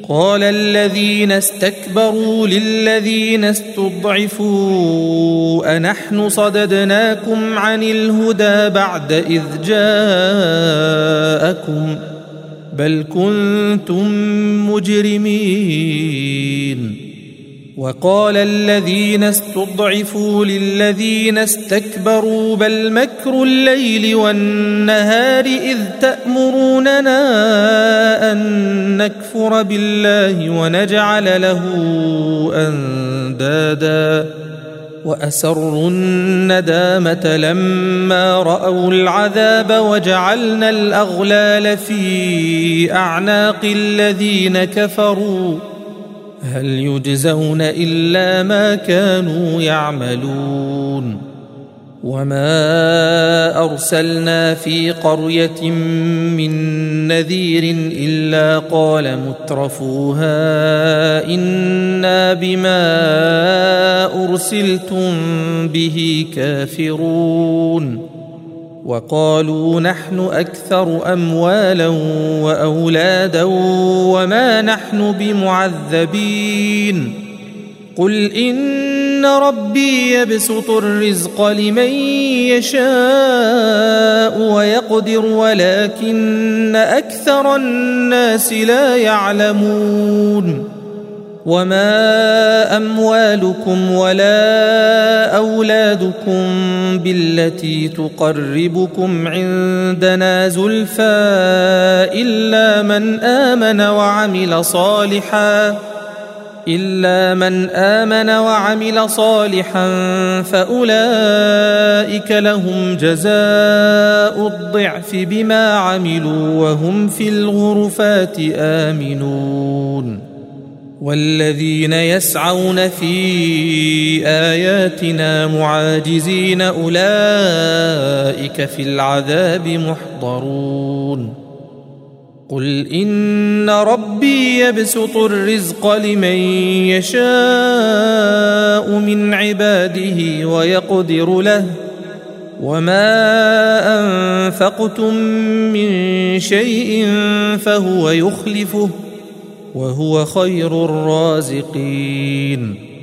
قال الذين استكبروا للذين استضعفوا أنحن صددناكم عن الهدى بعد إذ جاءكم بل كنتم مجرمين. وقال الذين استضعفوا للذين استكبروا بل مكر الليل والنهار إذ تأمروننا أن نكفر بالله ونجعل له أندادا وأسروا الندامة لما رأوا العذاب وجعلنا الأغلال في أعناق الذين كفروا هل يجزون إلا ما كانوا يعملون. وما أرسلنا في قرية من نذير إلا قال مترفوها إنا بما أرسلتم به كافرون وقالوا نحن أكثر أموالا وأولادا وما نحن بمعذبين. قل إن ربي يبسط الرزق لمن يشاء ويقدر ولكن أكثر الناس لا يعلمون. وما أموالكم ولا أولادكم بالتي تقربكم عندنا زلفى إلا من آمن وعمل صالحا فأولئك لهم جزاء الضعف بما عملوا وهم في الغرفات آمنون. والذين يسعون في آياتنا معاجزين أولئك في العذاب محضرون. قل إن ربي يبسط الرزق لمن يشاء من عباده ويقدر له وما أنفقتم من شيء فهو يخلفه وهو خير الرازقين.